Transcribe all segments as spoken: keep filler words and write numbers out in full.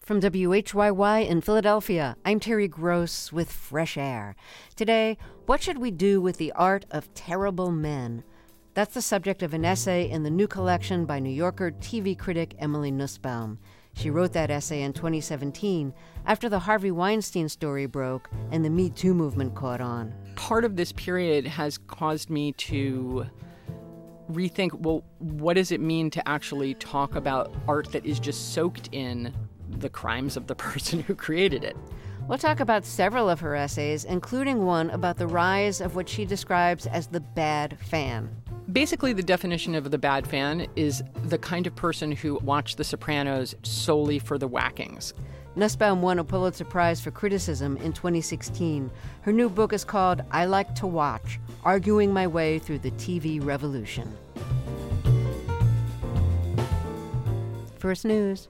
From W H Y Y in Philadelphia, I'm Terry Gross with Fresh Air. Today, what should we do with the art of terrible men? That's the subject of an essay in the new collection by New Yorker T V critic Emily Nussbaum. She wrote that essay in twenty seventeen after the Harvey Weinstein story broke and the Me Too movement caught on. Part of this period has caused me to rethink, well, what does it mean to actually talk about art that is just soaked in the crimes of the person who created it? We'll talk about several of her essays, including one about the rise of what she describes as the bad fan. Basically, the definition of the bad fan is the kind of person who watched The Sopranos solely for the whackings. Nussbaum won a Pulitzer Prize for criticism in twenty sixteen. Her new book is called I Like to Watch, Arguing My Way Through the T V Revolution. First News.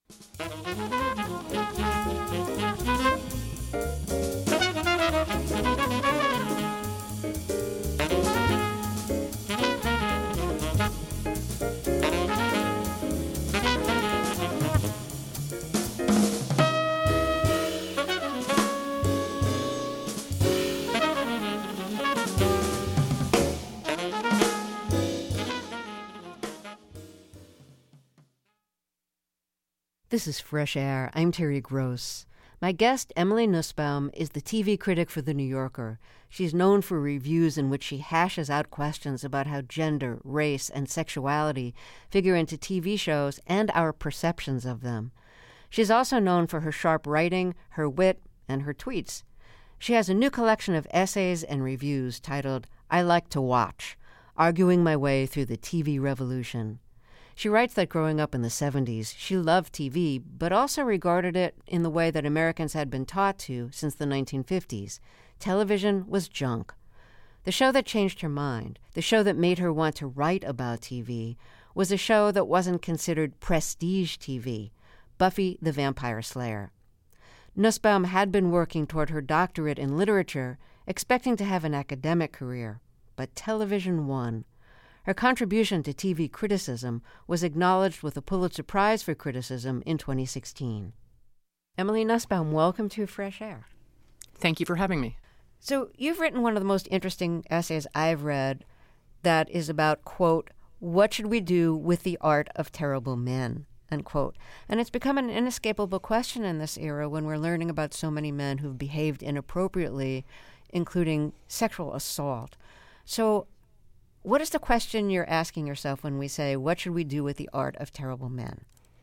This is Fresh Air. I'm Terry Gross. My guest, Emily Nussbaum, is the T V critic for The New Yorker. She's known for reviews in which she hashes out questions about how gender, race, and sexuality figure into T V shows and our perceptions of them. She's also known for her sharp writing, her wit, and her tweets. She has a new collection of essays and reviews titled I Like to Watch, Arguing My Way Through the T V Revolution. She writes that growing up in the seventies, she loved T V, but also regarded it in the way that Americans had been taught to since the nineteen fifties. Television was junk. The show that changed her mind, the show that made her want to write about T V, was a show that wasn't considered prestige T V, Buffy the Vampire Slayer. Nussbaum had been working toward her doctorate in literature, expecting to have an academic career, but television won. Her contribution to T V criticism was acknowledged with a Pulitzer Prize for Criticism in twenty sixteen. Emily Nussbaum, welcome to Fresh Air. Thank you for having me. So you've written one of the most interesting essays I've read that is about, quote, what should we do with the art of terrible men, unquote. And it's become an inescapable question in this era when we're learning about so many men who've behaved inappropriately, including sexual assault. So what is the question you're asking yourself when we say, what should we do with the art of terrible men?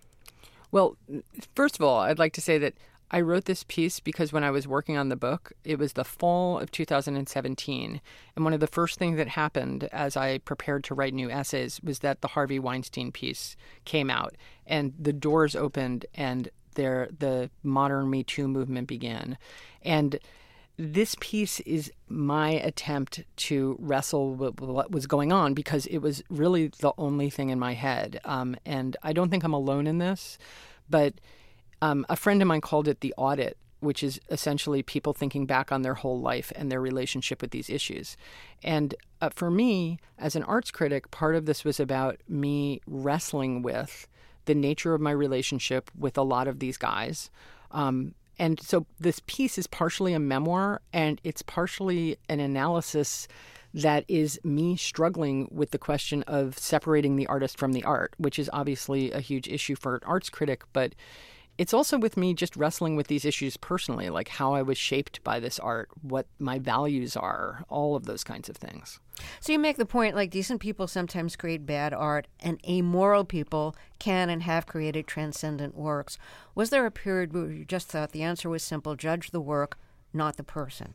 Well, first of all, I'd like to say that I wrote this piece because when I was working on the book, it was the fall of two thousand seventeen. And one of the first things that happened as I prepared to write new essays was that the Harvey Weinstein piece came out and the doors opened and there the modern Me Too movement began. And this piece is my attempt to wrestle with what was going on because it was really the only thing in my head. Um, and I don't think I'm alone in this, but um, a friend of mine called it the audit, which is essentially people thinking back on their whole life and their relationship with these issues. And uh, for me, as an arts critic, part of this was about me wrestling with the nature of my relationship with a lot of these guys. Um, And so this piece is partially a memoir, and it's partially an analysis that is me struggling with the question of separating the artist from the art, which is obviously a huge issue for an arts critic. But it's also with me just wrestling with these issues personally, like how I was shaped by this art, what my values are, all of those kinds of things. So you make the point, like, decent people sometimes create bad art, and amoral people can and have created transcendent works. Was there a period where you just thought the answer was simple, judge the work, not the person?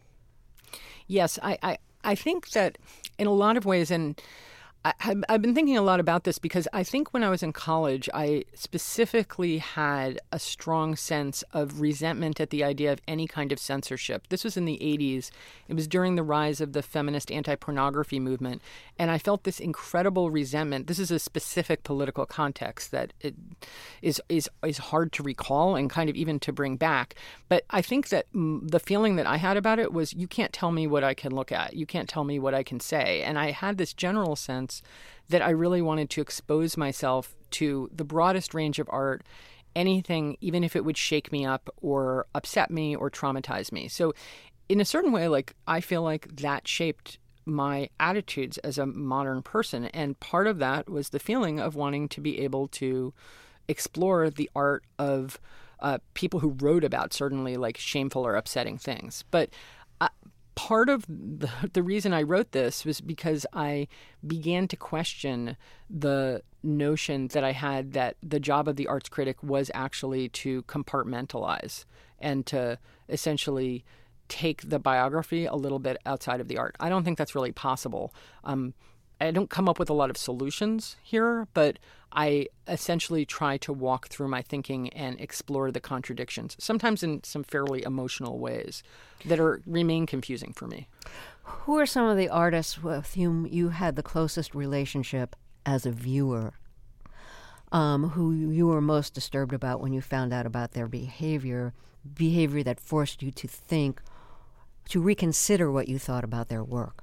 Yes, I, I, I think that in a lot of ways, and I, I've been thinking a lot about this because I think when I was in college, I specifically had a strong sense of resentment at the idea of any kind of censorship. This was in the eighties. It was during the rise of the feminist anti-pornography movement. And I felt this incredible resentment. This is a specific political context that it is, is, is hard to recall and kind of even to bring back. But I think that the feeling that I had about it was, you can't tell me what I can look at. You can't tell me what I can say. And I had this general sense that I really wanted to expose myself to the broadest range of art, anything, even if it would shake me up or upset me or traumatize me. So in a certain way, like, I feel like that shaped my attitudes as a modern person. And part of that was the feeling of wanting to be able to explore the art of uh, people who wrote about certainly like shameful or upsetting things. But uh, part of the, the reason I wrote this was because I began to question the notion that I had that the job of the arts critic was actually to compartmentalize and to essentially take the biography a little bit outside of the art. I don't think that's really possible. Um, I don't come up with a lot of solutions here, but I essentially try to walk through my thinking and explore the contradictions, sometimes in some fairly emotional ways that are remain confusing for me. Who are some of the artists with whom you had the closest relationship as a viewer? um, who you were most disturbed about when you found out about their behavior, behavior that forced you to think, to reconsider what you thought about their work?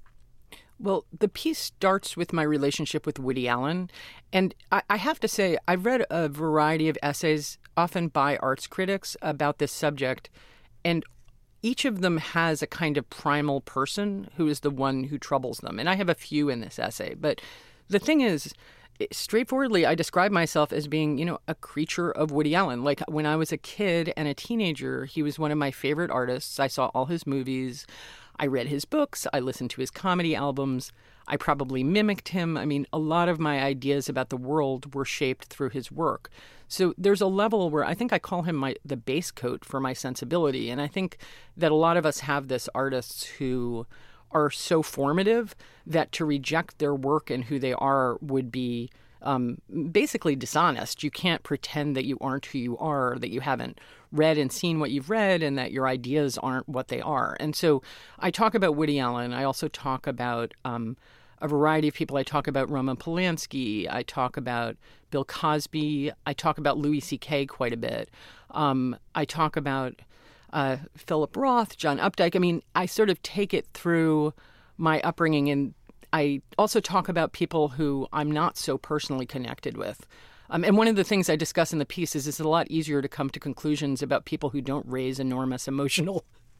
Well, the piece starts with my relationship with Woody Allen. And I, I have to say, I've read a variety of essays, often by arts critics, about this subject. And each of them has a kind of primal person who is the one who troubles them. And I have a few in this essay. But the thing is, straightforwardly, I describe myself as being, you know, a creature of Woody Allen. Like when I was a kid and a teenager, he was one of my favorite artists. I saw all his movies. I read his books. I listened to his comedy albums. I probably mimicked him. I mean, a lot of my ideas about the world were shaped through his work. So there's a level where I think I call him my the base coat for my sensibility. And I think that a lot of us have this artists who are so formative that to reject their work and who they are would be um, basically dishonest. You can't pretend that you aren't who you are, that you haven't read and seen what you've read, and that your ideas aren't what they are. And so I talk about Woody Allen. I also talk about um, a variety of people. I talk about Roman Polanski. I talk about Bill Cosby. I talk about Louis C K quite a bit. Um, I talk about uh, Philip Roth, John Updike. I mean, I sort of take it through my upbringing, and I also talk about people who I'm not so personally connected with. Um, and one of the things I discuss in the piece is it's a lot easier to come to conclusions about people who don't raise enormous emotional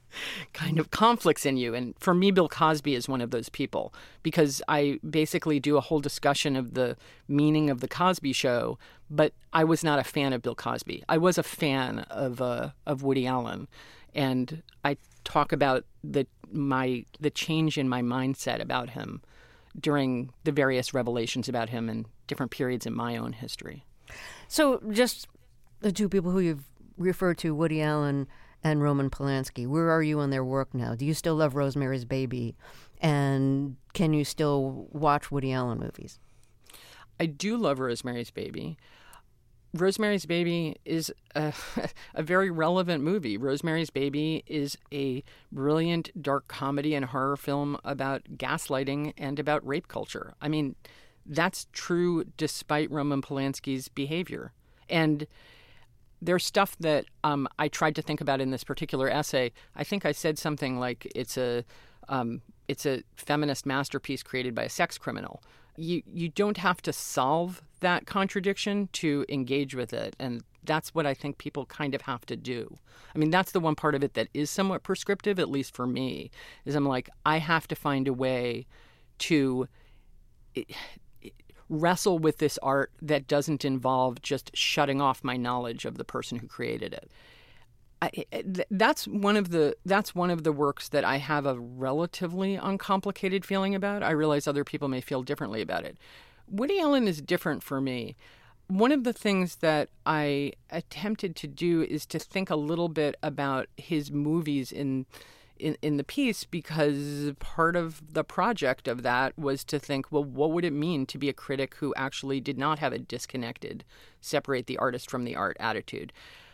kind of conflicts in you. And for me, Bill Cosby is one of those people, because I basically do a whole discussion of the meaning of the Cosby Show, but I was not a fan of Bill Cosby. I was a fan of uh, of Woody Allen, and I talk about the my the change in my mindset about him during the various revelations about him in different periods in my own history. So just the two people who you've referred to, Woody Allen and Roman Polanski, where are you on their work now? Do you still love Rosemary's Baby? And can you still watch Woody Allen movies? I do love Rosemary's Baby. Rosemary's Baby is a, a very relevant movie. Rosemary's Baby is a brilliant dark comedy and horror film about gaslighting and about rape culture. I mean, that's true despite Roman Polanski's behavior. And there's stuff that um, I tried to think about in this particular essay. I think I said something like it's a um, it's a feminist masterpiece created by a sex criminal. You you don't have to solve that contradiction to engage with it, and that's what I think people kind of have to do. I mean, that's the one part of it that is somewhat prescriptive, at least for me, is I'm like, I have to find a way to it, it, wrestle with this art that doesn't involve just shutting off my knowledge of the person who created it. I, that's one of the that's one of the works that I have a relatively uncomplicated feeling about. I realize other people may feel differently about it. Woody Allen is different for me. One of the things that I attempted to do is to think a little bit about his movies in in, in the piece, because part of the project of that was to think, well, what would it mean to be a critic who actually did not have a disconnected, separate the artist from the art attitude?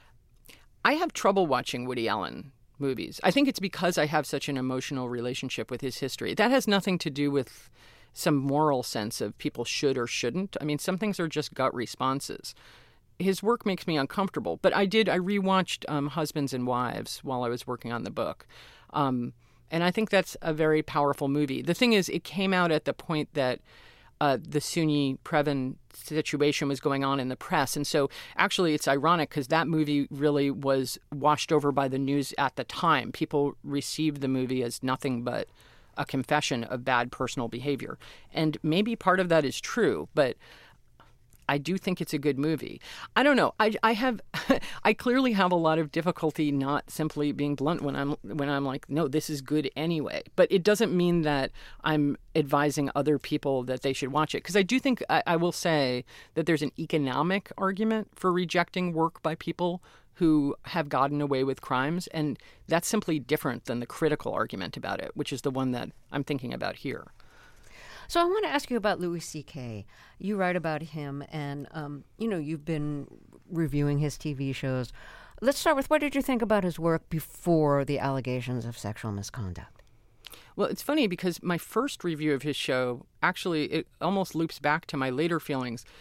I have trouble watching Woody Allen movies. I think it's because I have such an emotional relationship with his history. That has nothing to do with some moral sense of people should or shouldn't. I mean, some things are just gut responses. His work makes me uncomfortable. But I did, I rewatched um, Husbands and Wives while I was working on the book. Um, and I think that's a very powerful movie. The thing is, it came out at the point that Uh, the Soon-Yi Previn situation was going on in the press. And so actually it's ironic because that movie really was washed over by the news at the time. People received the movie as nothing but a confession of bad personal behavior. And maybe part of that is true, but I do think it's a good movie. I don't know. I, I have, I clearly have a lot of difficulty not simply being blunt when I'm when I'm like, no, this is good anyway. But it doesn't mean that I'm advising other people that they should watch it. Because I do think I, I will say that there's an economic argument for rejecting work by people who have gotten away with crimes, and that's simply different than the critical argument about it, which is the one that I'm thinking about here. So I want to ask you about Louis C K. You write about him, and um, you know you've been reviewing his T V shows. Let's start with, what did you think about his work before the allegations of sexual misconduct? Well, it's funny because my first review of his show, actually, it almost loops back to my later feelings.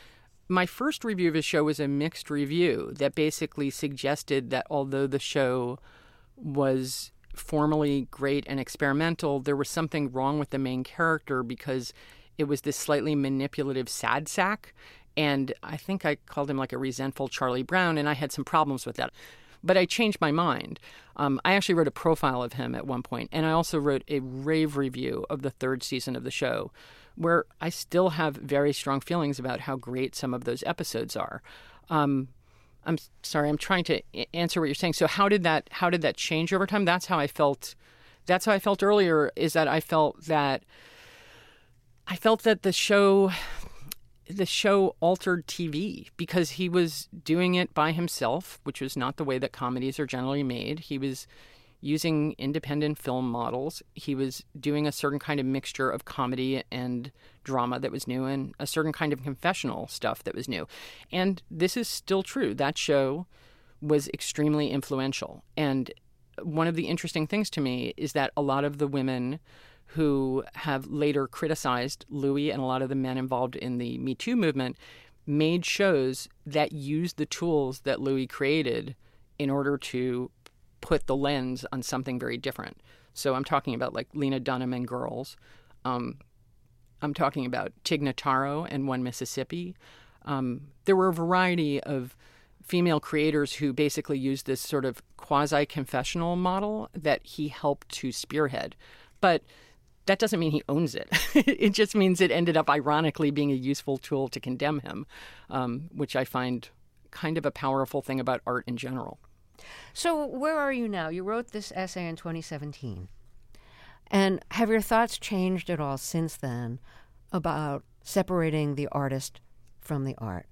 my first review of his show was a mixed review that basically suggested that although the show was formally great and experimental, there was something wrong with the main character because it was this slightly manipulative sad sack. And I think I called him like a resentful Charlie Brown, and I had some problems with that. But I changed my mind. Um, I actually wrote a profile of him at one point, and I also wrote a rave review of the third season of the show, where I still have very strong feelings about how great some of those episodes are. Um, I'm sorry, I'm trying to answer what you're saying. So how did that how did that change over time? That's how I felt. That's how I felt earlier. Is that I felt that I felt that the show. The show altered T V because he was doing it by himself, which was not the way that comedies are generally made. He was using independent film models. He was doing a certain kind of mixture of comedy and drama that was new and a certain kind of confessional stuff that was new. And this is still true. That show was extremely influential. And one of the interesting things to me is that a lot of the women who have later criticized Louis and a lot of the men involved in the Me Too movement made shows that used the tools that Louis created in order to put the lens on something very different. So I'm talking about like Lena Dunham and Girls. Um, I'm talking about Tig Notaro and One Mississippi. Um, there were a variety of female creators who basically used this sort of quasi-confessional model that he helped to spearhead. But that doesn't mean he owns it. It just means it ended up ironically being a useful tool to condemn him, um, which I find kind of a powerful thing about art in general. So where are you now? You wrote this essay in twenty seventeen. And have your thoughts changed at all since then about separating the artist from the art?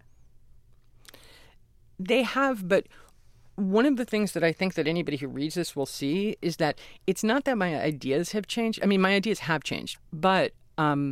They have, but one of the things that I think that anybody who reads this will see is that it's not that my ideas have changed. I mean, my ideas have changed, but um,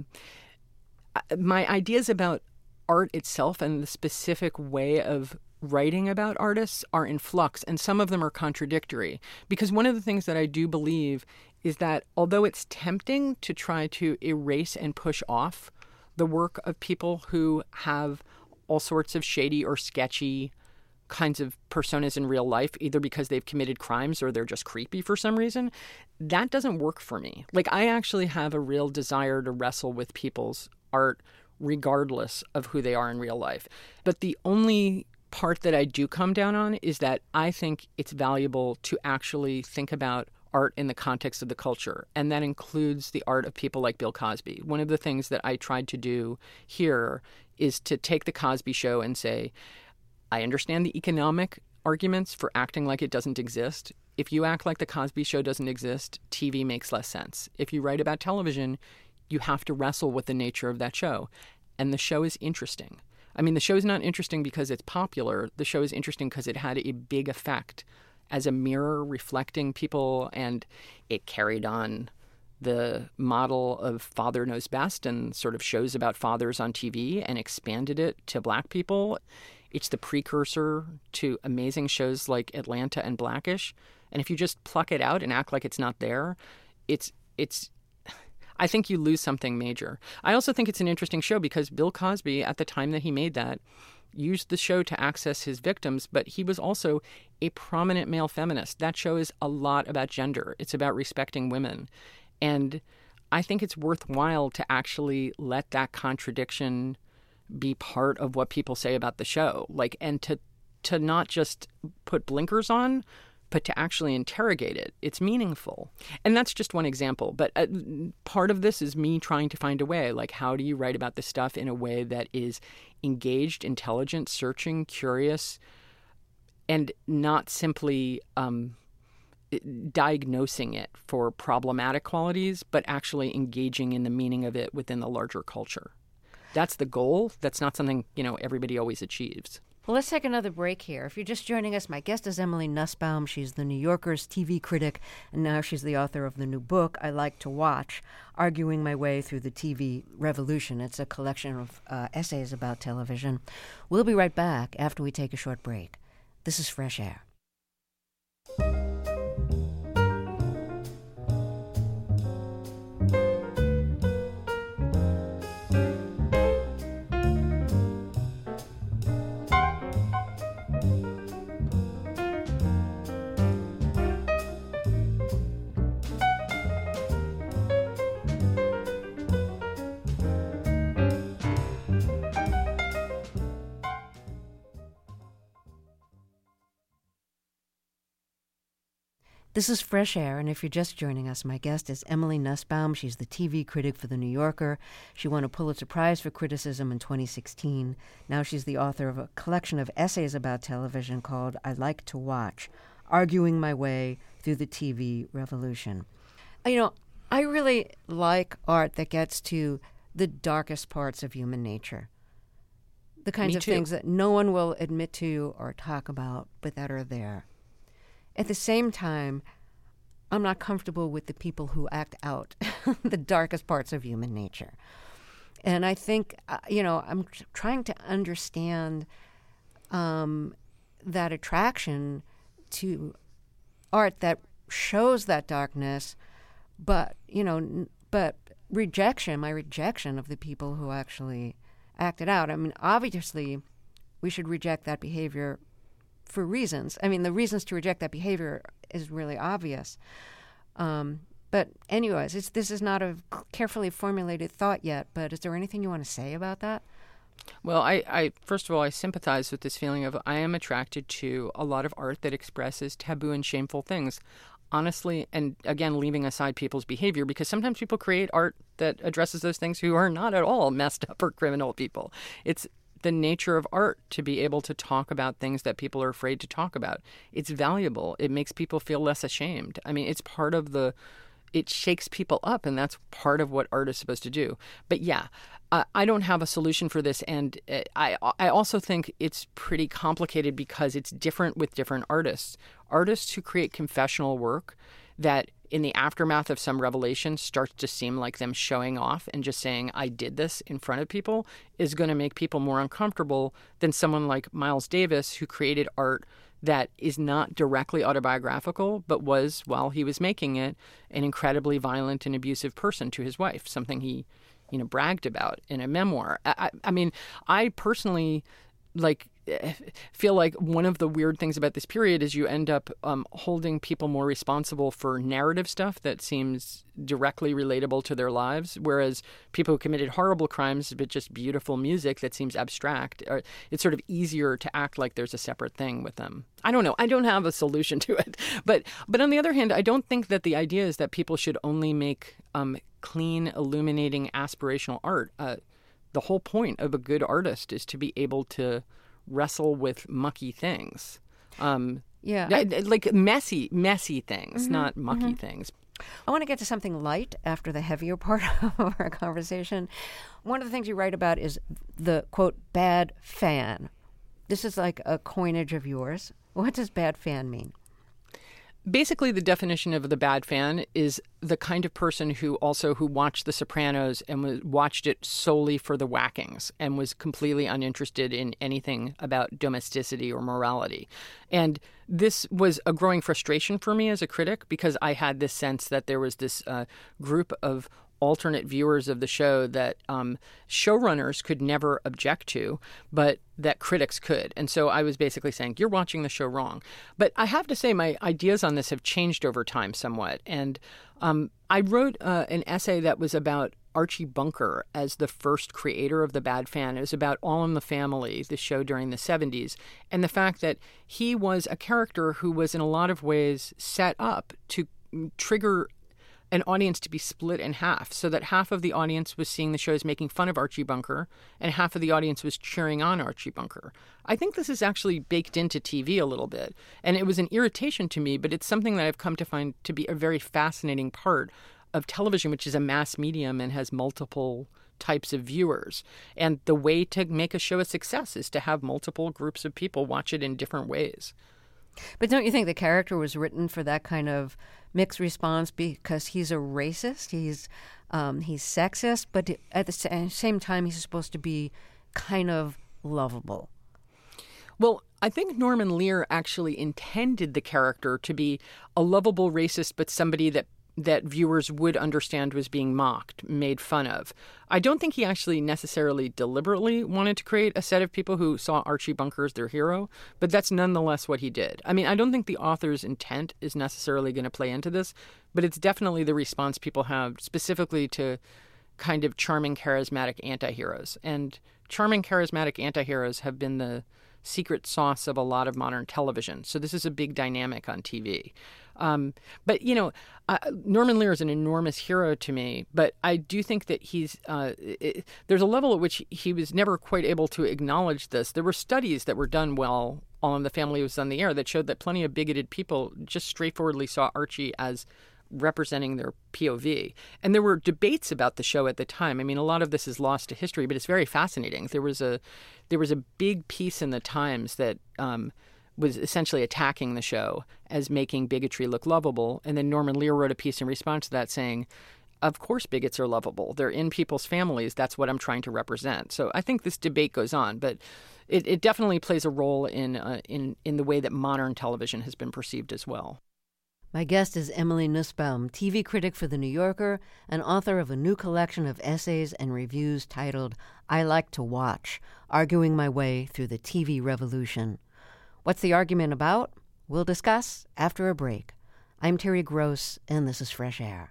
my ideas about art itself and the specific way of writing about artists are in flux, and some of them are contradictory. Because one of the things that I do believe is that although it's tempting to try to erase and push off the work of people who have all sorts of shady or sketchy kinds of personas in real life, either because they've committed crimes or they're just creepy for some reason, that doesn't work for me. Like, I actually have a real desire to wrestle with people's art regardless of who they are in real life. But the only part that I do come down on is that I think it's valuable to actually think about art in the context of the culture. And that includes the art of people like Bill Cosby. One of the things that I tried to do here is to take the Cosby Show and say, I understand the economic arguments for acting like it doesn't exist. If you act like the Cosby Show doesn't exist, T V makes less sense. If you write about television, you have to wrestle with the nature of that show. And the show is interesting. I mean, the show is not interesting because it's popular. The show is interesting because it had a big effect as a mirror reflecting people, and it carried on the model of Father Knows Best and sort of shows about fathers on T V and expanded it to Black people. It's the precursor to amazing shows like Atlanta and Blackish. And if you just pluck it out and act like it's not there, it's it's I think you lose something major. I also think it's an interesting show because Bill Cosby, at the time that he made that, used the show to access his victims, but he was also a prominent male feminist. That show is a lot about gender. It's about respecting women. And I think it's worthwhile to actually let that contradiction be part of what people say about the show. Like, and to to not just put blinkers on, but to actually interrogate it. It's meaningful. And that's just one example. But uh, part of this is me trying to find a way, like, how do you write about this stuff in a way that is engaged, intelligent, searching, curious, and not simply um, diagnosing it for problematic qualities, but actually engaging in the meaning of it within the larger culture. That's the goal. That's not something, you know, everybody always achieves. Well, let's take another break here. If you're just joining us, my guest is Emily Nussbaum. She's the New Yorker's T V critic, and now she's the author of the new book, I Like to Watch, Arguing My Way Through the T V Revolution. It's a collection of uh, essays about television. We'll be right back after we take a short break. This is Fresh Air. This is Fresh Air, and if you're just joining us, my guest is Emily Nussbaum. She's the T V critic for The New Yorker. She won a Pulitzer Prize for criticism in twenty sixteen. Now she's the author of a collection of essays about television called I Like to Watch, Arguing My Way Through the T V Revolution. You know, I really like art that gets to the darkest parts of human nature. The kinds Me of too. things that no one will admit to or talk about, but that are there. At the same time, I'm not comfortable with the people who act out the darkest parts of human nature. And I think, uh, you know, I'm tr- trying to understand um, that attraction to art that shows that darkness, but, you know, n- but rejection, my rejection of the people who actually act it out. I mean, obviously, we should reject that behavior for reasons. I mean, the reasons to reject that behavior is really obvious. Um, but anyways, it's, this is not a carefully formulated thought yet, but is there anything you want to say about that? Well, I, I first of all, I sympathize with this feeling of I am attracted to a lot of art that expresses taboo and shameful things. Honestly, and again, leaving aside people's behavior, because sometimes people create art that addresses those things who are not at all messed up or criminal people. It's the nature of art to be able to talk about things that people are afraid to talk about. It's valuable. It makes people feel less ashamed. I mean, it's part of the, it shakes people up, and that's part of what art is supposed to do. But yeah, uh, I don't have a solution for this. And uh, I, I also think it's pretty complicated because it's different with different artists. Artists who create confessional work that in the aftermath of some revelation starts to seem like them showing off and just saying, I did this in front of people, is going to make people more uncomfortable than someone like Miles Davis, who created art that is not directly autobiographical, but was, while he was making it, an incredibly violent and abusive person to his wife, something he, you know, bragged about in a memoir. I, I, I mean, I personally, like, feel like one of the weird things about this period is you end up um, holding people more responsible for narrative stuff that seems directly relatable to their lives, whereas people who committed horrible crimes but just beautiful music that seems abstract, or it's sort of easier to act like there's a separate thing with them. I don't know. I don't have a solution to it. But but on the other hand, I don't think that the idea is that people should only make um, clean, illuminating, aspirational art. Uh, the whole point of a good artist is to be able to wrestle with mucky things. Um, Yeah. I- like messy, messy things, Mm-hmm, not mucky mm-hmm. things. I want to get to something light after the heavier part of our conversation. One of the things you write about is the, quote, bad fan. This is like a coinage of yours. What does bad fan mean? Basically, the definition of the bad fan is the kind of person who also who watched The Sopranos and was, watched it solely for the whackings and was completely uninterested in anything about domesticity or morality. And this was a growing frustration for me as a critic, because I had this sense that there was this uh, group of alternate viewers of the show that um, showrunners could never object to, but that critics could. And so I was basically saying, you're watching the show wrong. But I have to say my ideas on this have changed over time somewhat. And um, I wrote uh, an essay that was about Archie Bunker as the first creator of The Bad Fan. It was about All in the Family, the show during the seventies, and the fact that he was a character who was in a lot of ways set up to trigger an audience to be split in half, so that half of the audience was seeing the show as making fun of Archie Bunker and half of the audience was cheering on Archie Bunker. I think this is actually baked into T V a little bit, and it was an irritation to me, but it's something that I've come to find to be a very fascinating part of television, which is a mass medium and has multiple types of viewers. And the way to make a show a success is to have multiple groups of people watch it in different ways. But don't you think the character was written for that kind of mixed response because he's a racist, he's um, he's sexist, but at the same time he's supposed to be kind of lovable? Well, I think Norman Lear actually intended the character to be a lovable racist, but somebody that that viewers would understand was being mocked, made fun of. I don't think he actually necessarily deliberately wanted to create a set of people who saw Archie Bunker as their hero, but that's nonetheless what he did. I mean, I don't think the author's intent is necessarily going to play into this, but it's definitely the response people have specifically to kind of charming, charismatic anti-heroes. And charming, charismatic anti-heroes have been the secret sauce of a lot of modern television. So this is a big dynamic on T V. Um, but, you know, uh, Norman Lear is an enormous hero to me, but I do think that he's uh, it, there's a level at which he was never quite able to acknowledge this. There were studies that were done while All in the Family was on the air that showed that plenty of bigoted people just straightforwardly saw Archie as representing their P O V. And there were debates about the show at the time. I mean, a lot of this is lost to history, but it's very fascinating. There was a there was a big piece in the Times that um, was essentially attacking the show as making bigotry look lovable. And then Norman Lear wrote a piece in response to that saying, of course bigots are lovable. They're in people's families. That's what I'm trying to represent. So I think this debate goes on, but it, it definitely plays a role in, uh, in, in the way that modern television has been perceived as well. My guest is Emily Nussbaum, T V critic for The New Yorker and author of a new collection of essays and reviews titled I Like to Watch, Arguing My Way Through the T V Revolution. What's the argument about? We'll discuss after a break. I'm Terry Gross, and this is Fresh Air.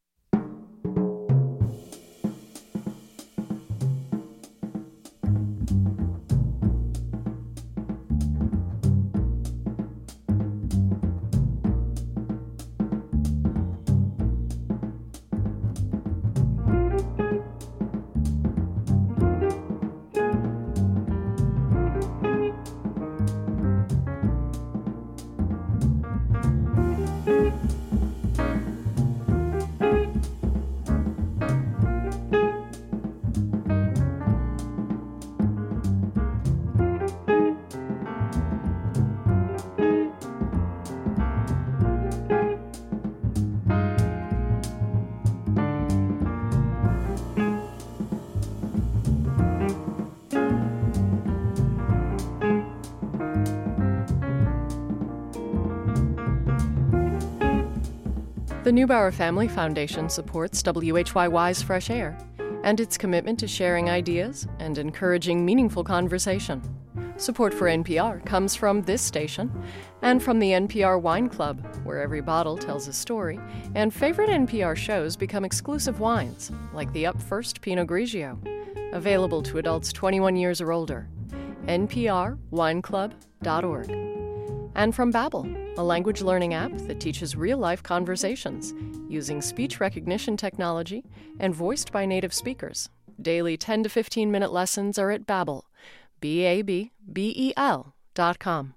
The Neubauer Family Foundation supports W H Y Y's Fresh Air and its commitment to sharing ideas and encouraging meaningful conversation. Support for N P R comes from this station and from the N P R Wine Club, where every bottle tells a story, and favorite N P R shows become exclusive wines, like the Up First Pinot Grigio, available to adults twenty-one years or older. N P R wine club dot org. And from Babbel, a language learning app that teaches real-life conversations using speech recognition technology and voiced by native speakers. Daily ten to fifteen minute lessons are at Babbel, B A B B E L dot com.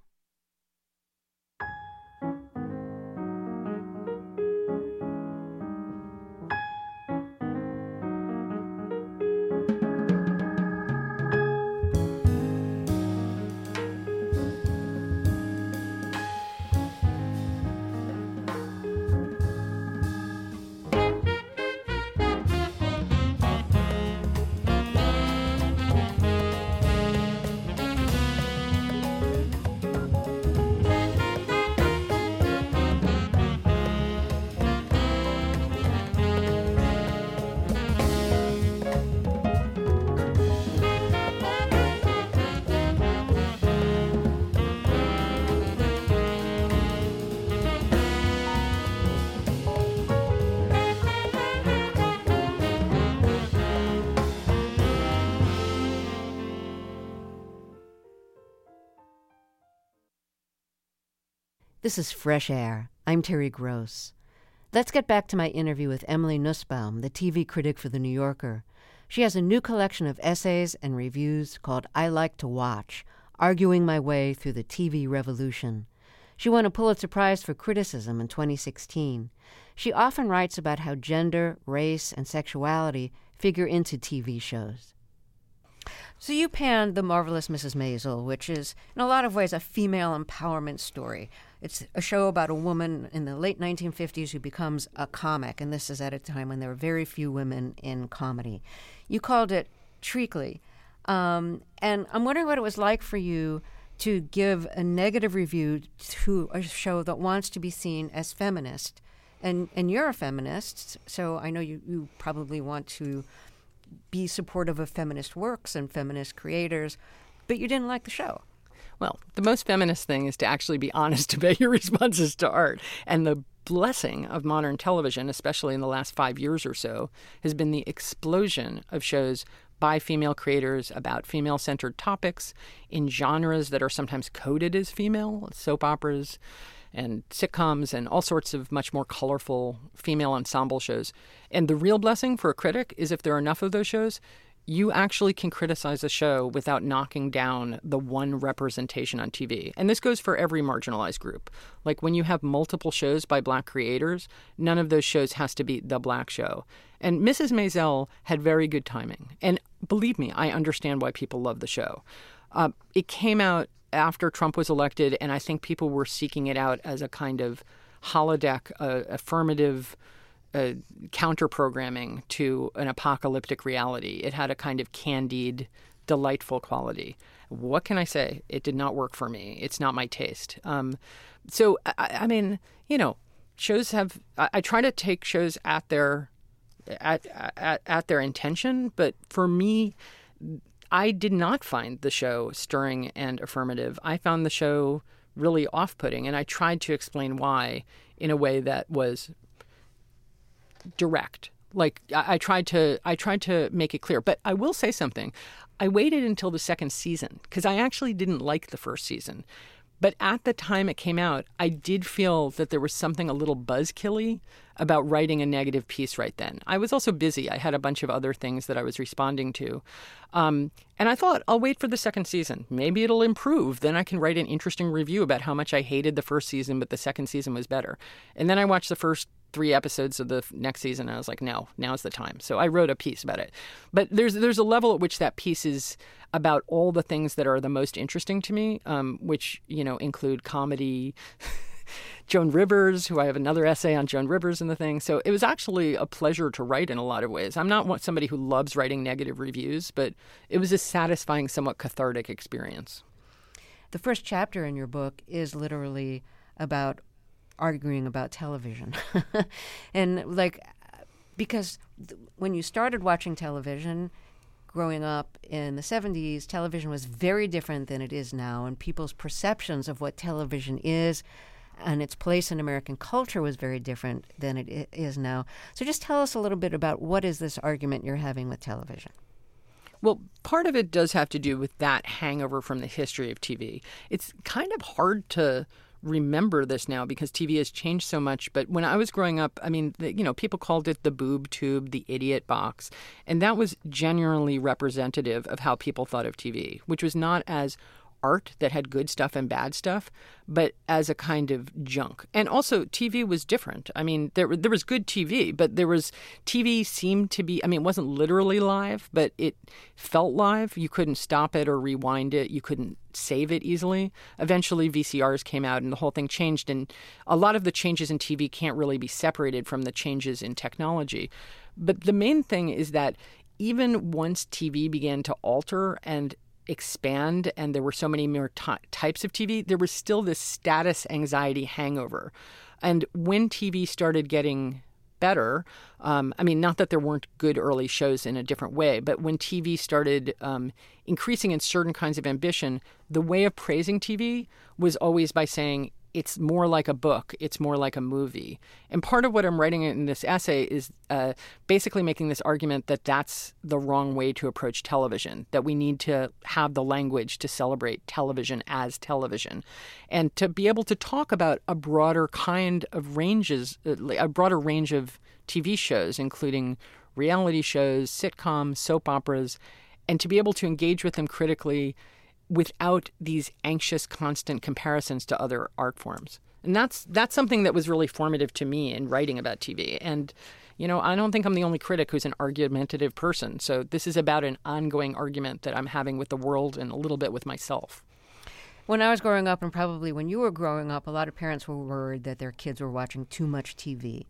This is Fresh Air. I'm Terry Gross. Let's get back to my interview with Emily Nussbaum, the T V critic for The New Yorker. She has a new collection of essays and reviews called I Like to Watch, Arguing My Way Through the T V Revolution. She won a Pulitzer Prize for criticism in twenty sixteen. She often writes about how gender, race, and sexuality figure into T V shows. So you panned The Marvelous Missus Maisel, which is, in a lot of ways, a female empowerment story. It's a show about a woman in the late nineteen fifties who becomes a comic, and this is at a time when there were very few women in comedy. You called it treacly, um, and I'm wondering what it was like for you to give a negative review to a show that wants to be seen as feminist. And and you're a feminist, so I know you, you probably want to be supportive of feminist works and feminist creators, but you didn't like the show. Well, the most feminist thing is to actually be honest about your responses to art. And the blessing of modern television, especially in the last five years or so, has been the explosion of shows by female creators about female-centered topics in genres that are sometimes coded as female, soap operas and sitcoms and all sorts of much more colorful female ensemble shows. And the real blessing for a critic is if there are enough of those shows, you actually can criticize a show without knocking down the one representation on T V. And this goes for every marginalized group. Like when you have multiple shows by Black creators, none of those shows has to be the Black show. And Missus Maisel had very good timing. And believe me, I understand why people love the show. Uh, it came out after Trump was elected, and I think people were seeking it out as a kind of holodeck, uh, affirmative Uh, counter-programming to an apocalyptic reality. It had a kind of candied, delightful quality. What can I say? It did not work for me. It's not my taste. Um, so, I, I mean, you know, shows have... I, I try to take shows at their at, at at their intention, but for me, I did not find the show stirring and affirmative. I found the show really off-putting, and I tried to explain why in a way that was direct. Like I, I tried to, I tried to make it clear. But I will say something. I waited until the second season because I actually didn't like the first season. But at the time it came out, I did feel that there was something a little buzzkilly about writing a negative piece right then. I was also busy. I had a bunch of other things that I was responding to. Um, and I thought, I'll wait for the second season. Maybe it'll improve. Then I can write an interesting review about how much I hated the first season, but the second season was better. And then I watched the first three episodes of the next season, and I was like, no, now's the time. So I wrote a piece about it. But there's there's a level at which that piece is about all the things that are the most interesting to me, um, which, you know, include comedy, Joan Rivers, who I have another essay on Joan Rivers in the thing. So it was actually a pleasure to write in a lot of ways. I'm not somebody who loves writing negative reviews, but it was a satisfying, somewhat cathartic experience. The first chapter in your book is literally about arguing about television. And like, because th- when you started watching television, growing up in the seventies, television was very different than it is now, and people's perceptions of what television is and its place in American culture was very different than it I- is now. So just tell us a little bit about what is this argument you're having with television? Well, part of it does have to do with that hangover from the history of T V. It's kind of hard to remember this now because T V has changed so much. But when I was growing up, I mean, the, you know, people called it the boob tube, the idiot box. And that was genuinely representative of how people thought of T V, which was not as art that had good stuff and bad stuff, but as a kind of junk. And also T V was different. I mean, there there was good T V, but there was T V seemed to be, I mean, it wasn't literally live, but it felt live. You couldn't stop it or rewind it. You couldn't save it easily. Eventually V C Rs came out and the whole thing changed. And a lot of the changes in T V can't really be separated from the changes in technology. But the main thing is that even once T V began to alter and expand and there were so many more t- types of T V, there was still this status anxiety hangover. And when T V started getting better, um, I mean, not that there weren't good early shows in a different way, but when T V started um, increasing in certain kinds of ambition, the way of praising T V was always by saying, it's more like a book. It's more like a movie. And part of what I'm writing in this essay is uh, basically making this argument that that's the wrong way to approach television, that we need to have the language to celebrate television as television and to be able to talk about a broader kind of ranges, a broader range of T V shows, including reality shows, sitcoms, soap operas, and to be able to engage with them critically without these anxious, constant comparisons to other art forms. And that's that's something that was really formative to me in writing about T V. And, you know, I don't think I'm the only critic who's an argumentative person. So this is about an ongoing argument that I'm having with the world and a little bit with myself. When I was growing up, and probably when you were growing up, a lot of parents were worried that their kids were watching too much T V.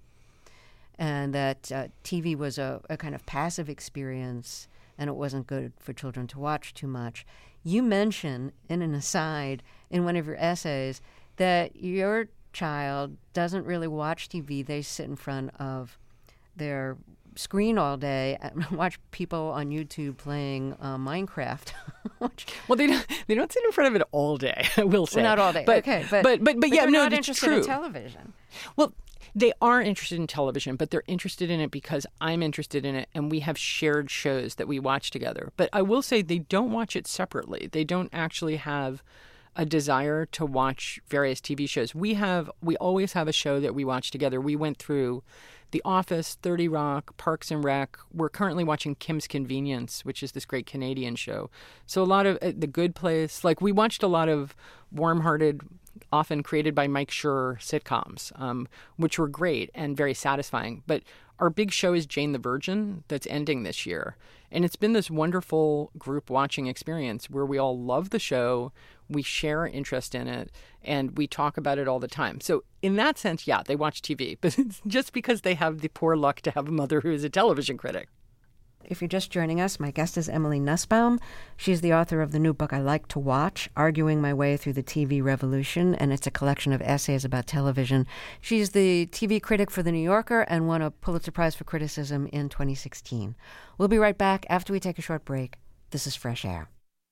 And that uh, T V was a, a kind of passive experience, and it wasn't good for children to watch too much. You mention in an aside in one of your essays that your child doesn't really watch T V. They sit in front of their screen all day and watch people on YouTube playing uh, Minecraft. Well, they don't, they don't sit in front of it all day, I will say. Well, not all day, but, okay. But, but, but, but, but yeah, they're no, not it's interested true. in television. Well, They are interested in television, but they're interested in it because I'm interested in it, and we have shared shows that we watch together. But I will say they don't watch it separately. They don't actually have a desire to watch various T V shows. We have, we always have a show that we watch together. We went through The Office, thirty Rock, Parks and Rec. We're currently watching Kim's Convenience, which is this great Canadian show. So a lot of uh, The Good Place. Like, we watched a lot of warm-hearted, often created by Mike Schur sitcoms, um, which were great and very satisfying. But our big show is Jane the Virgin that's ending this year. And it's been this wonderful group watching experience where we all love the show, we share interest in it, and we talk about it all the time. So in that sense, yeah, they watch T V, but it's just because they have the poor luck to have a mother who is a television critic. If you're just joining us, my guest is Emily Nussbaum. She's the author of the new book, I Like to Watch, Arguing My Way Through the T V Revolution, and it's a collection of essays about television. She's the T V critic for The New Yorker and won a Pulitzer Prize for Criticism in twenty sixteen. We'll be right back after we take a short break. This is Fresh Air.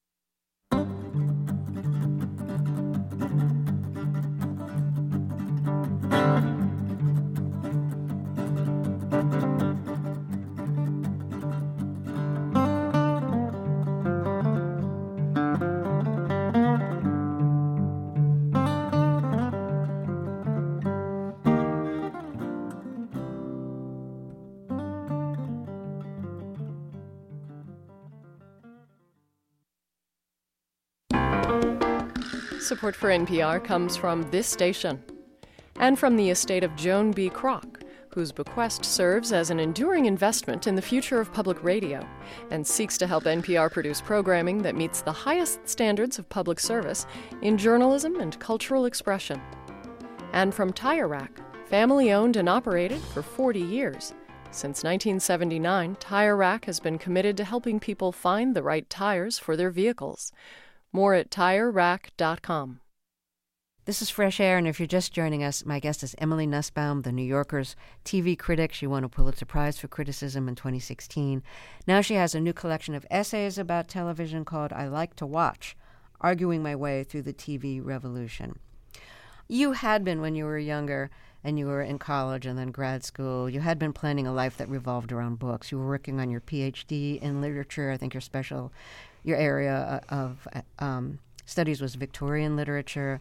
Support for N P R comes from this station and from the estate of Joan B. Kroc, whose bequest serves as an enduring investment in the future of public radio and seeks to help N P R produce programming that meets the highest standards of public service in journalism and cultural expression. And from Tire Rack, family-owned and operated for forty years. Since nineteen seventy-nine, Tire Rack has been committed to helping people find the right tires for their vehicles. More at tire rack dot com. This is Fresh Air, and if you're just joining us, my guest is Emily Nussbaum, The New Yorker's T V critic. She won a Pulitzer Prize for Criticism in twenty sixteen. Now she has a new collection of essays about television called I Like to Watch, Arguing My Way Through the T V Revolution. You had been, when you were younger and you were in college and then grad school, you had been planning a life that revolved around books. You were working on your P H D in literature. I think your special, your area of um, studies was Victorian literature.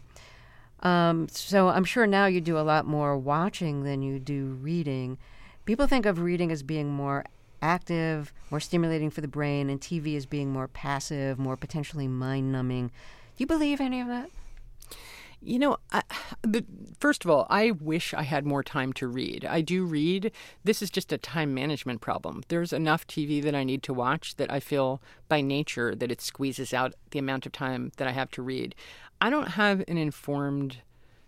Um, so I'm sure now you do a lot more watching than you do reading. People think of reading as being more active, more stimulating for the brain, and T V as being more passive, more potentially mind-numbing. Do you believe any of that? You know, I, the, first of all, I wish I had more time to read. I do read. This is just a time management problem. There's enough T V that I need to watch that I feel by nature that it squeezes out the amount of time that I have to read. I don't have an informed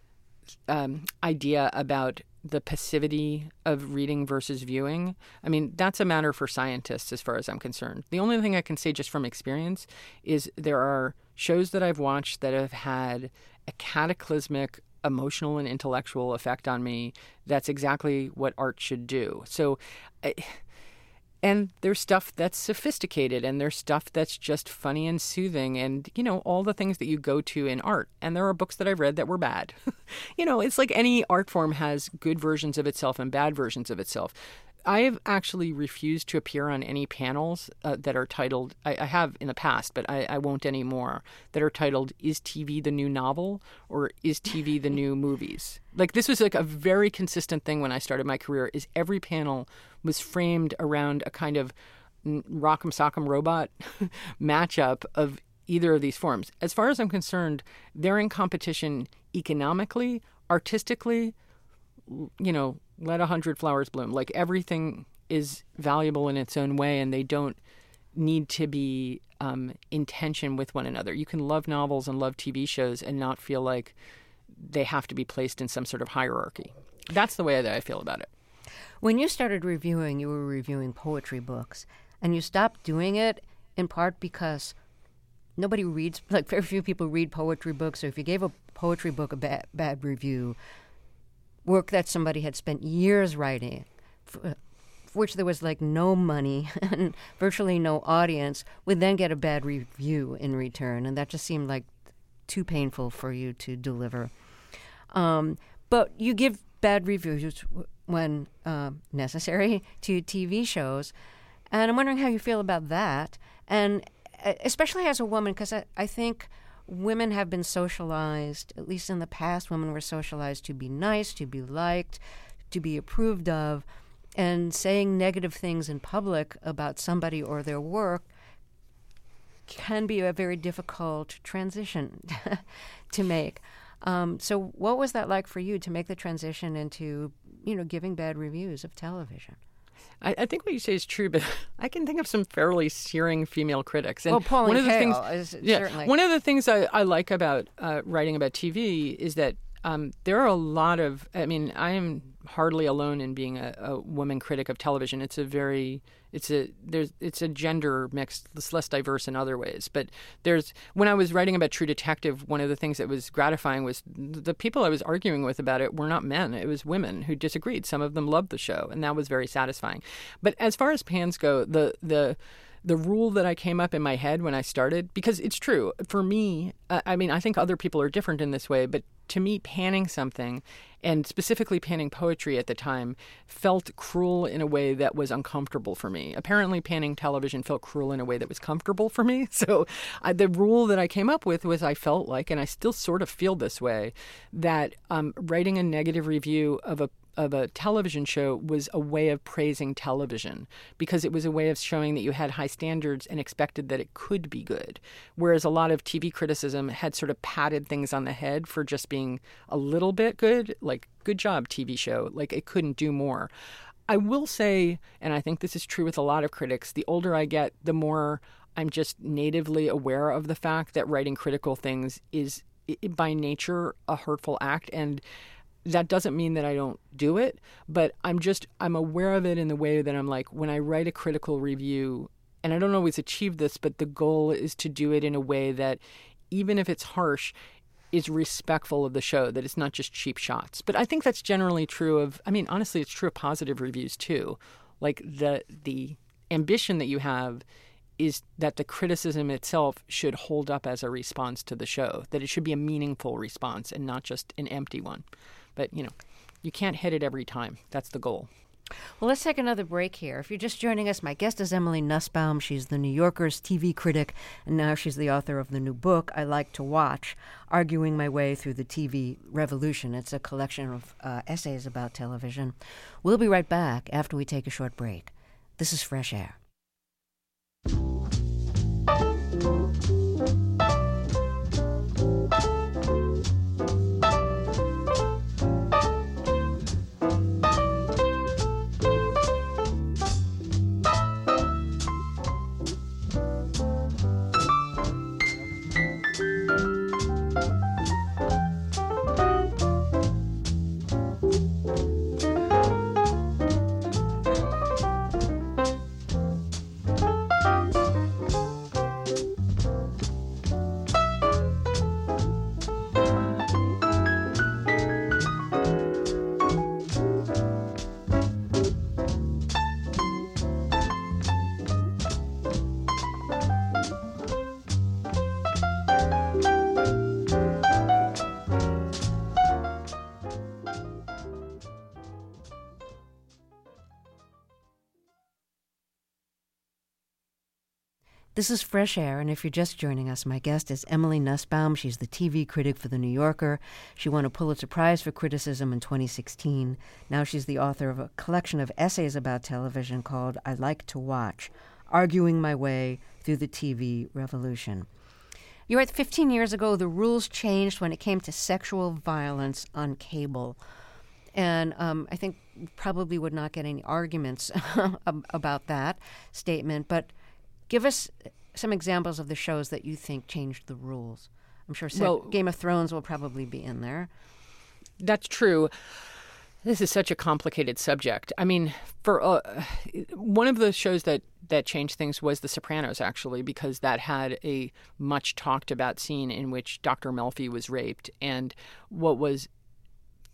um, idea about the passivity of reading versus viewing. I mean, that's a matter for scientists as far as I'm concerned. The only thing I can say just from experience is there are shows that I've watched that have had a cataclysmic emotional and intellectual effect on me. That's exactly what art should do. So, I, and there's stuff that's sophisticated, and there's stuff that's just funny and soothing, and, you know, all the things that you go to in art. And there are books that I've read that were bad. You know, it's like any art form has good versions of itself and bad versions of itself. I've actually refused to appear on any panels uh, that are titled, I, I have in the past, but I, I won't anymore, that are titled, Is T V the New Novel? Or Is T V the New Movies? Like, this was like a very consistent thing when I started my career, is every panel was framed around a kind of Rock'em Sock'em Robot matchup of either of these forms. As far as I'm concerned, they're in competition economically, artistically, you know, let a hundred flowers bloom. Like, everything is valuable in its own way, and they don't need to be um, in tension with one another. You can love novels and love T V shows and not feel like they have to be placed in some sort of hierarchy. That's the way that I feel about it. When you started reviewing, you were reviewing poetry books, and you stopped doing it in part because nobody reads, like very few people read poetry books. So if you gave a poetry book a bad, bad review, work that somebody had spent years writing, for, for which there was like no money and virtually no audience, would then get a bad review in return. And that just seemed like too painful for you to deliver. Um, But you give bad reviews when um, necessary to T V shows. And I'm wondering how you feel about that. And especially as a woman, because I, I think women have been socialized, at least in the past, women were socialized to be nice, to be liked, to be approved of. And saying negative things in public about somebody or their work can be a very difficult transition to make. Um, so what was that like for you to make the transition into, you know, giving bad reviews of television? I, I think what you say is true, but I can think of some fairly searing female critics. And well, Pauline one of the Kael things, is yeah, certainly. One of the things I, I like about uh, writing about T V is that um, there are a lot of, I mean, I am hardly alone in being a, a woman critic of television. It's a very, it's a, there's, it's a gender mix. It's less diverse in other ways. But there's, when I was writing about True Detective, one of the things that was gratifying was the people I was arguing with about it were not men. It was women who disagreed. Some of them loved the show, and that was very satisfying. But as far as pans go, the, the, the rule that I came up in my head when I started, because it's true, for me, uh, I mean, I think other people are different in this way, but to me, panning something, and specifically panning poetry at the time, felt cruel in a way that was uncomfortable for me. Apparently, panning television felt cruel in a way that was comfortable for me. So I, the rule that I came up with was I felt like, and I still sort of feel this way, that um, writing a negative review of a of a television show was a way of praising television, because it was a way of showing that you had high standards and expected that it could be good. Whereas a lot of T V criticism had sort of patted things on the head for just being a little bit good, like, good job, T V show, like it couldn't do more. I will say, and I think this is true with a lot of critics, the older I get, the more I'm just natively aware of the fact that writing critical things is by nature a hurtful act. And that doesn't mean that I don't do it, but I'm just, I'm aware of it in the way that I'm like, when I write a critical review, and I don't always achieve this, but the goal is to do it in a way that, even if it's harsh, is respectful of the show, that it's not just cheap shots. But I think that's generally true of, I mean, honestly, it's true of positive reviews too. Like the the ambition that you have is that the criticism itself should hold up as a response to the show, that it should be a meaningful response and not just an empty one. But, you know, you can't hit it every time. That's the goal. Well, let's take another break here. If you're just joining us, my guest is Emily Nussbaum. She's the New Yorker's T V critic, and now she's the author of the new book, I Like to Watch, Arguing My Way Through the T V Revolution. It's a collection of uh, essays about television. We'll be right back after we take a short break. This is Fresh Air. This is Fresh Air, and if you're just joining us, my guest is Emily Nussbaum. She's the T V critic for The New Yorker. She won a Pulitzer Prize for criticism in twenty sixteen. Now she's the author of a collection of essays about television called I Like to Watch, Arguing My Way Through the T V Revolution. You're right, fifteen years ago, the rules changed when it came to sexual violence on cable. And um, I think probably would not get any arguments about that statement, but give us some examples of the shows that you think changed the rules. I'm sure well, Game of Thrones will probably be in there. That's true. This is such a complicated subject. I mean, for uh, one of the shows that, that changed things was The Sopranos, actually, because that had a much talked about scene in which Doctor Melfi was raped. And what was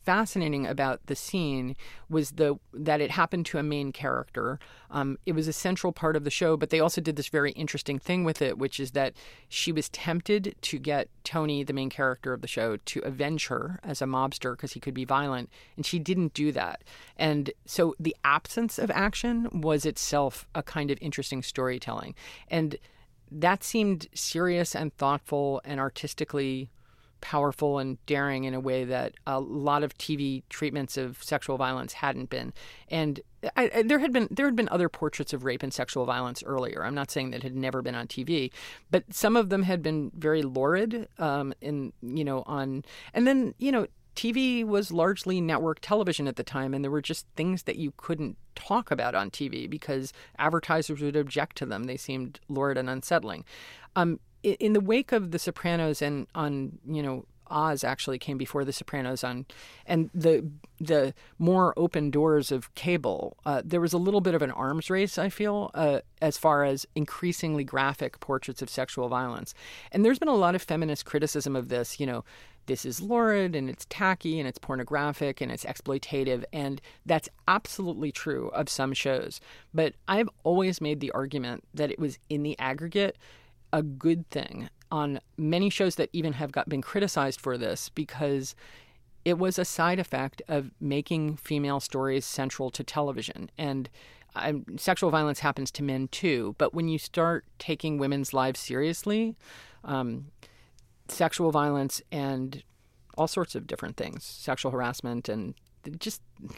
fascinating about the scene was the that it happened to a main character. Um, it was a central part of the show, but they also did this very interesting thing with it, which is that she was tempted to get Tony, the main character of the show, to avenge her as a mobster because he could be violent, and she didn't do that. And so the absence of action was itself a kind of interesting storytelling. And that seemed serious and thoughtful and artistically powerful and daring in a way that a lot of T V treatments of sexual violence hadn't been. And I, I, there had been there had been other portraits of rape and sexual violence earlier. I'm not saying that it had never been on T V, but some of them had been very lurid. Um, in you know on and then you know T V was largely network television at the time, and there were just things that you couldn't talk about on T V because advertisers would object to them. They seemed lurid and unsettling. Um, in the wake of The Sopranos and on, you know, Oz actually came before The Sopranos on, and the the more open doors of cable, uh, there was a little bit of an arms race, I feel, uh, as far as increasingly graphic portraits of sexual violence. And there's been a lot of feminist criticism of this, you know, this is lurid and it's tacky and it's pornographic and it's exploitative. And that's absolutely true of some shows. But I've always made the argument that it was in the aggregate a good thing on many shows that even have got been criticized for this, because it was a side effect of making female stories central to television. And um, sexual violence happens to men too, but when you start taking women's lives seriously, um, sexual violence and all sorts of different things, sexual harassment and just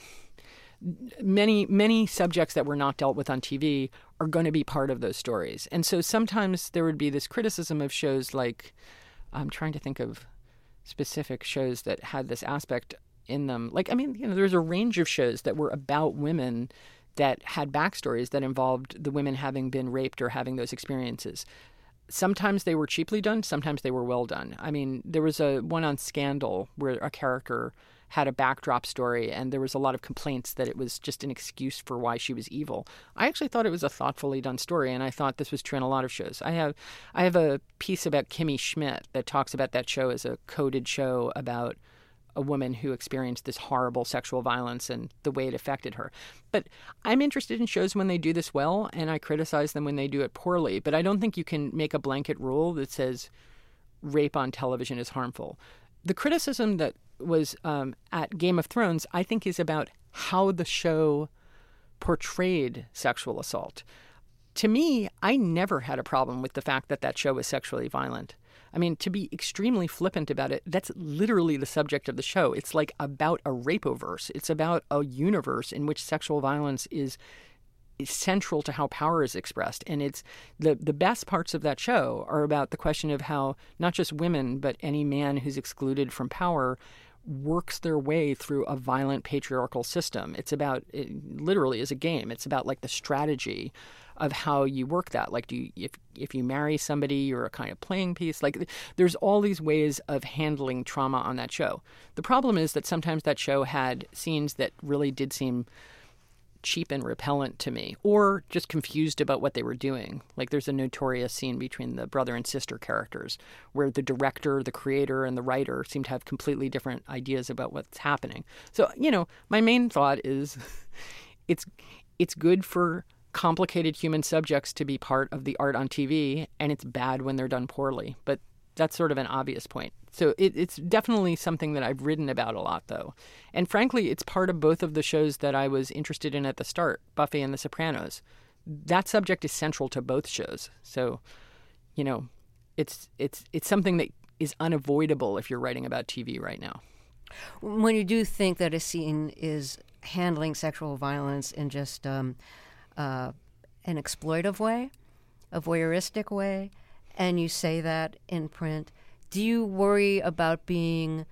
many, many subjects that were not dealt with on T V are going to be part of those stories. And so sometimes there would be this criticism of shows like, I'm trying to think of specific shows that had this aspect in them. Like, I mean, you know, there's a range of shows that were about women that had backstories that involved the women having been raped or having those experiences. Sometimes they were cheaply done. Sometimes they were well done. I mean, there was a one on Scandal where a character had a backdrop story, and there was a lot of complaints that it was just an excuse for why she was evil. I actually thought it was a thoughtfully done story, and I thought this was true in a lot of shows. I have I have a piece about Kimmy Schmidt that talks about that show as a coded show about a woman who experienced this horrible sexual violence and the way it affected her. But I'm interested in shows when they do this well, and I criticize them when they do it poorly. But I don't think you can make a blanket rule that says rape on television is harmful. The criticism that was um, at Game of Thrones, I think, is about how the show portrayed sexual assault. To me, I never had a problem with the fact that that show was sexually violent. I mean, to be extremely flippant about it, that's literally the subject of the show. It's like about a rape-o-verse. It's about a universe in which sexual violence is, is central to how power is expressed. And it's the, the best parts of that show are about the question of how not just women, but any man who's excluded from power works their way through a violent patriarchal system. It's about, it literally is a game. It's about like the strategy of how you work that. Like, do you, if if you marry somebody, you're a kind of playing piece. Like, there's all these ways of handling trauma on that show. The problem is that sometimes that show had scenes that really did seem cheap and repellent to me, or just confused about what they were doing. Like, there's a notorious scene between the brother and sister characters where the director, the creator, and the writer seem to have completely different ideas about what's happening. So, you know, my main thought is it's it's good for complicated human subjects to be part of the art on T V, and it's bad when they're done poorly. But that's sort of an obvious point. So it, it's definitely something that I've written about a lot, though. And frankly, it's part of both of the shows that I was interested in at the start, Buffy and The Sopranos. That subject is central to both shows. So, you know, it's it's it's something that is unavoidable if you're writing about T V right now. When you do think that a scene is handling sexual violence in just um, uh, an exploitive way, a voyeuristic way, and you say that in print, do you worry about being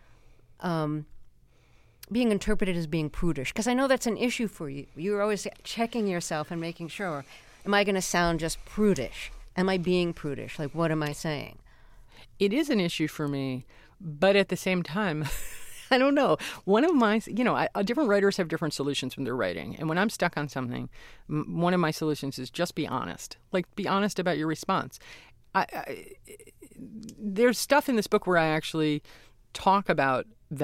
um, being interpreted as being prudish? Because I know that's an issue for you. You're always checking yourself and making sure, am I going to sound just prudish? Am I being prudish? Like, what am I saying? It is an issue for me, but at the same time, I don't know. One of my, you know, I, different writers have different solutions when they're writing. And when I'm stuck on something, m- one of my solutions is just be honest. Like, be honest about your response. I, I, there's stuff in this book where I actually talk about that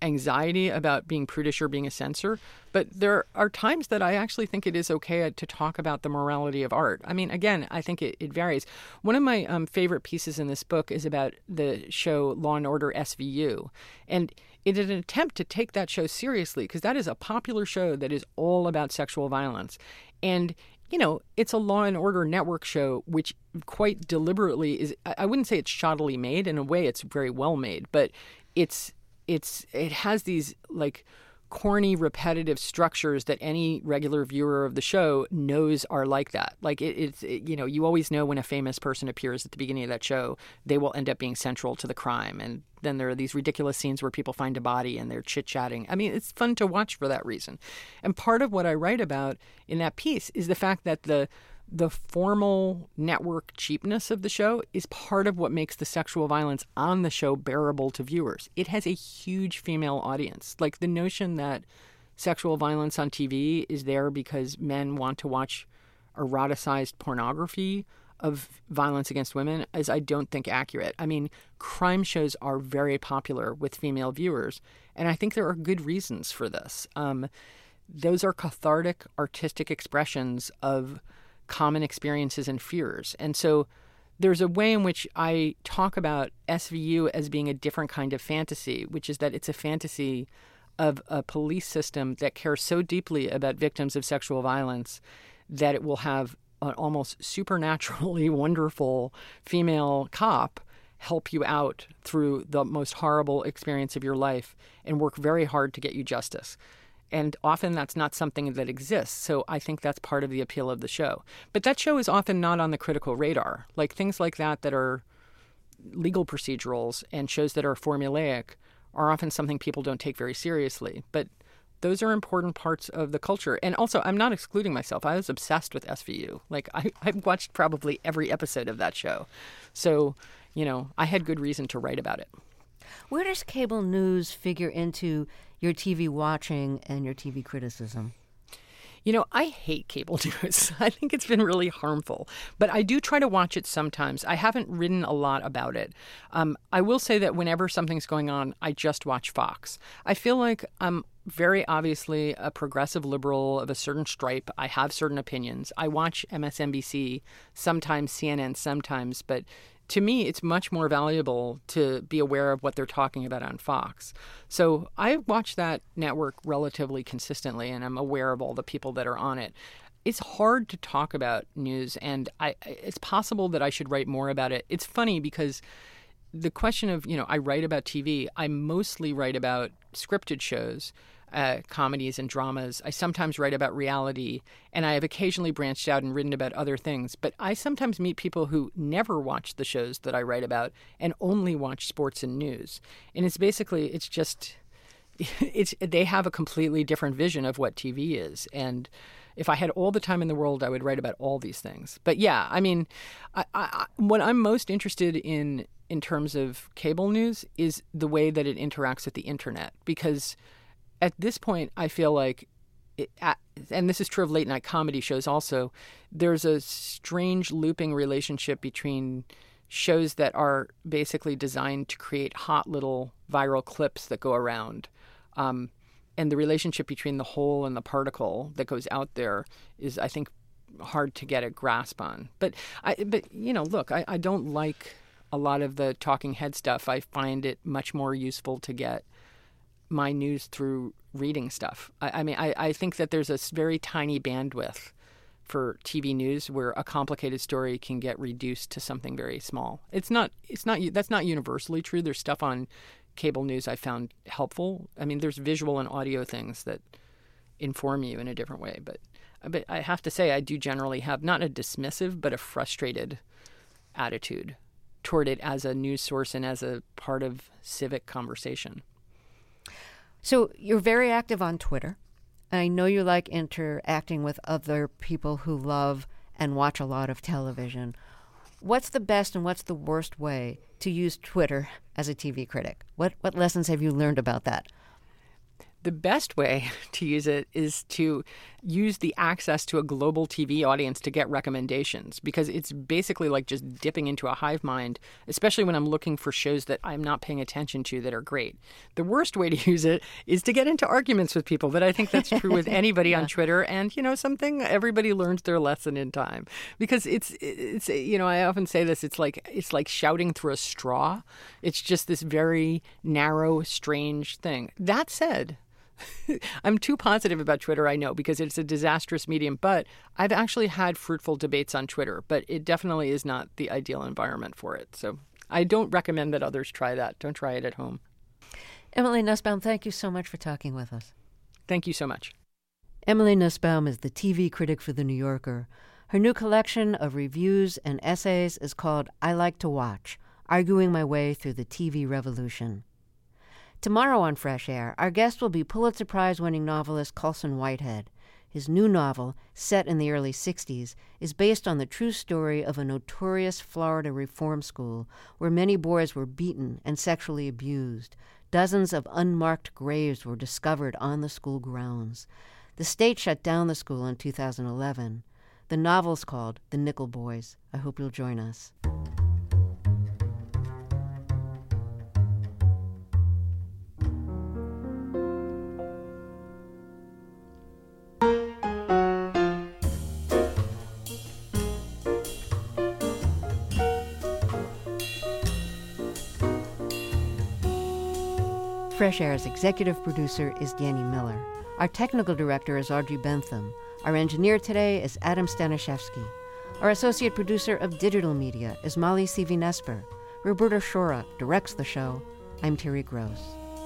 anxiety about being prudish or being a censor, but there are times that I actually think it is okay to talk about the morality of art. I mean, again, I think it, it varies. One of my um, favorite pieces in this book is about the show Law and Order S V U. And it is an attempt to take that show seriously, because that is a popular show that is all about sexual violence. And, you know, it's a Law and Order network show, which quite deliberately is, I wouldn't say it's shoddily made. In a way, it's very well made, but it's, it's, it has these like corny, repetitive structures that any regular viewer of the show knows are like that. Like it, it's, it, you know, you always know when a famous person appears at the beginning of that show, they will end up being central to the crime. And then there are these ridiculous scenes where people find a body and they're chit-chatting. I mean, it's fun to watch for that reason. And part of what I write about in that piece is the fact that the the formal network cheapness of the show is part of what makes the sexual violence on the show bearable to viewers. It has a huge female audience. Like the notion that sexual violence on T V is there because men want to watch eroticized pornography of violence against women is, I don't think, accurate. I mean, crime shows are very popular with female viewers, and I think there are good reasons for this. Um, those are cathartic, artistic expressions of common experiences and fears. And so there's a way in which I talk about S V U as being a different kind of fantasy, which is that it's a fantasy of a police system that cares so deeply about victims of sexual violence that it will have an almost supernaturally wonderful female cop help you out through the most horrible experience of your life and work very hard to get you justice. And often that's not something that exists. So I think that's part of the appeal of the show. But that show is often not on the critical radar. Like things like that that are legal procedurals and shows that are formulaic are often something people don't take very seriously. But those are important parts of the culture. And also, I'm not excluding myself. I was obsessed with S V U. Like, I, I've watched probably every episode of that show. So, you know, I had good reason to write about it. Where does cable news figure into your T V watching and your T V criticism? You know, I hate cable news. I think it's been really harmful. But I do try to watch it sometimes. I haven't written a lot about it. Um, I will say that whenever something's going on, I just watch Fox. I feel like I'm very obviously a progressive liberal of a certain stripe. I have certain opinions. I watch M S N B C, sometimes C N N, sometimes, but to me, it's much more valuable to be aware of what they're talking about on Fox. So I watch that network relatively consistently, and I'm aware of all the people that are on it. It's hard to talk about news, and I, it's possible that I should write more about it. It's funny because the question of, you know, I write about T V. I mostly write about scripted shows, Uh, comedies and dramas. I sometimes write about reality, and I have occasionally branched out and written about other things. But I sometimes meet people who never watch the shows that I write about and only watch sports and news. And it's basically, it's just, it's they have a completely different vision of what T V is. And if I had all the time in the world, I would write about all these things. But yeah, I mean, I, I, what I'm most interested in in terms of cable news is the way that it interacts with the internet, because at this point, I feel like, it, and this is true of late night comedy shows also, there's a strange looping relationship between shows that are basically designed to create hot little viral clips that go around. Um, and the relationship between the whole and the particle that goes out there is, I think, hard to get a grasp on. But, I, but you know, look, I, I don't like a lot of the talking head stuff. I find it much more useful to get my news through reading stuff. I, I mean, I, I think that there's a very tiny bandwidth for T V news where a complicated story can get reduced to something very small. It's not, it's not, that's not universally true. There's stuff on cable news I found helpful. I mean, there's visual and audio things that inform you in a different way. But, but I have to say, I do generally have not a dismissive, but a frustrated attitude toward it as a news source and as a part of civic conversation. So you're very active on Twitter. I know you like interacting with other people who love and watch a lot of television. What's the best and what's the worst way to use Twitter as a T V critic? What what lessons have you learned about that? The best way to use it is to use the access to a global T V audience to get recommendations, because it's basically like just dipping into a hive mind, especially when I'm looking for shows that I'm not paying attention to that are great. The worst way to use it is to get into arguments with people, but I think that's true with anybody yeah. on Twitter. And, you know, something, everybody learns their lesson in time, because it's, it's, you know, I often say this, it's like, it's like shouting through a straw. It's just this very narrow, strange thing. That said, I'm too positive about Twitter, I know, because it's a disastrous medium, but I've actually had fruitful debates on Twitter, but it definitely is not the ideal environment for it. So I don't recommend that others try that. Don't try it at home. Emily Nussbaum, thank you so much for talking with us. Thank you so much. Emily Nussbaum is the T V critic for The New Yorker. Her new collection of reviews and essays is called I Like to Watch, Arguing My Way Through the T V Revolution. Tomorrow on Fresh Air, our guest will be Pulitzer Prize-winning novelist Colson Whitehead. His new novel, set in the early sixties, is based on the true story of a notorious Florida reform school where many boys were beaten and sexually abused. Dozens of unmarked graves were discovered on the school grounds. The state shut down the school in two thousand eleven. The novel's called The Nickel Boys. I hope you'll join us. Fresh Air's executive producer is Danny Miller. Our technical director is Audrey Bentham. Our engineer today is Adam Staniszewski. Our associate producer of digital media is Molly Sivi-Nesper. Roberta Shora directs the show. I'm Terry Gross.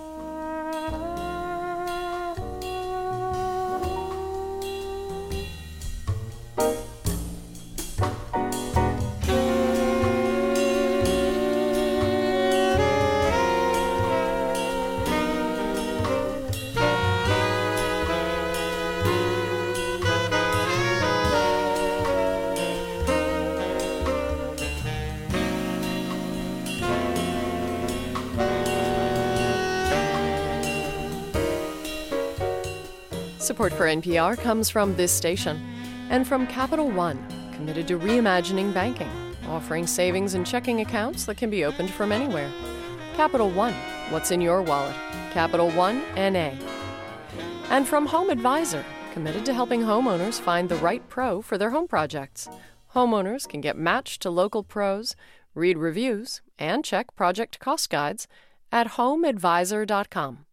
Support for N P R comes from this station and from Capital One, committed to reimagining banking, offering savings and checking accounts that can be opened from anywhere. Capital One, what's in your wallet? Capital One N A. And from Home Advisor, committed to helping homeowners find the right pro for their home projects. Homeowners can get matched to local pros, read reviews, and check project cost guides at home advisor dot com.